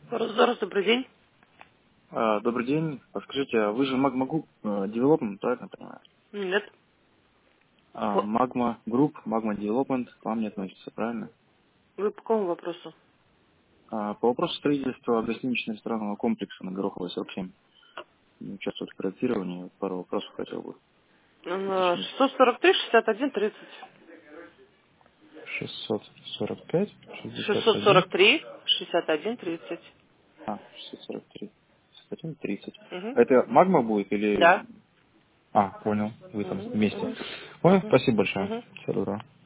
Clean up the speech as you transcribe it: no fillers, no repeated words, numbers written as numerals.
Здорово, добрый день. Добрый день. Подскажите, а вы же Magma Group Development, правильно понимаю? Нет. Magma Group, Magma Development к вам не относится, правильно? Вы по какому вопросу? По вопросу строительства гостинично-ресторанного комплекса на Гороховой 47. Участвовать в проектировании. Пару вопросов хотел бы уточнить. 643, 61, 30. 645, 61, 643, 61, 30. 643, 61, 30. Угу. А это Magma будет или... Да. Понял. Вы там Угу. вместе. Угу. Понял, Угу. спасибо большое. Угу. Всего доброго.